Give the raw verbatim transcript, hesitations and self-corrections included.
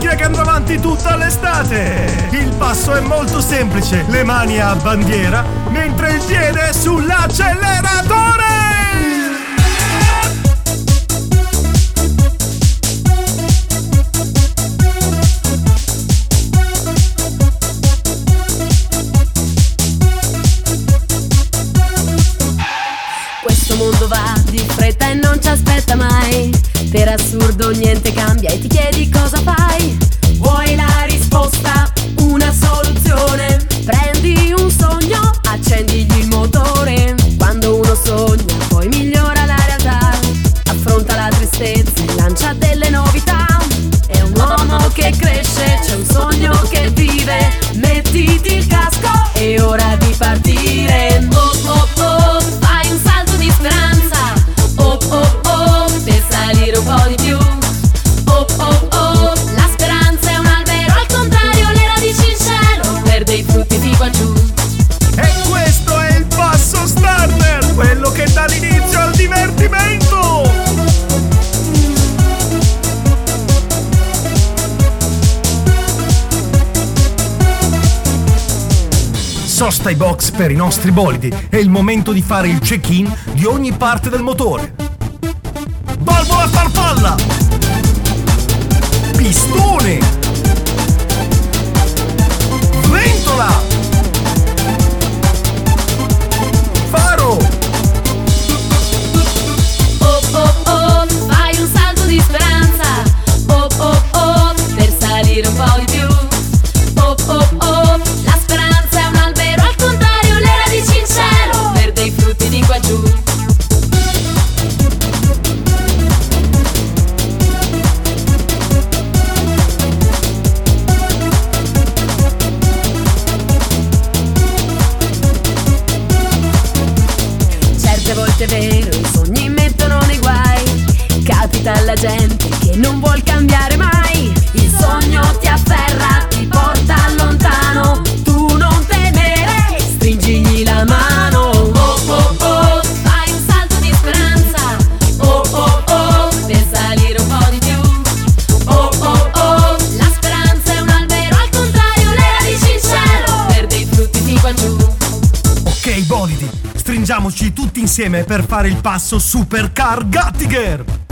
macchina che andrà avanti tutta l'estate. Il passo è molto semplice, le mani a bandiera, mentre il piede è sull'acceleratore. Questo mondo va di fretta e non ci aspetta mai. Per assurdo niente cambia e ti chiedi cosa fai. Vuoi la risposta, una soluzione? Prendi un sogno, accendigli il motore. Quando uno sogna poi migliora la realtà. Affronta la tristezza e lancia delle novità. È un uomo che cresce, c'è un sogno che vive. Mettiti il casco, è ora di partire. Oh oh oh, fai un salto di speranza. Oh oh oh, per salire un po' di più. Oh oh oh, la speranza è un albero, al contrario le radici in cielo, perde i frutti di qua giù. E questo è il passo starter, quello che dà l'inizio al divertimento. Sosta i box per i nostri bolidi. È il momento di fare il check-in di ogni parte del motore. Valvola farfalla, pistone, ventola, faro. Oh oh oh, fai un salto di speranza. Oh oh oh, per salire un po' di più. Oh oh oh, la speranza è un albero, al contrario le radici in cielo, perde i frutti di qua giù. Certe volte è vero, i sogni mettono nei guai. Capita alla gente che non vuol cambiare mai. Il sogno ti afferra, ti porta lontano. Tu non temere, stringigli la mano. Oh oh oh, fai un salto di speranza. Oh oh oh, per salire un po' di più. Oh oh oh, la speranza è un albero, al contrario le radici in cielo, perde i frutti di qua giù. Ok bolidi, stringiamoci tutti insieme per fare il passo Supercar Gattiger.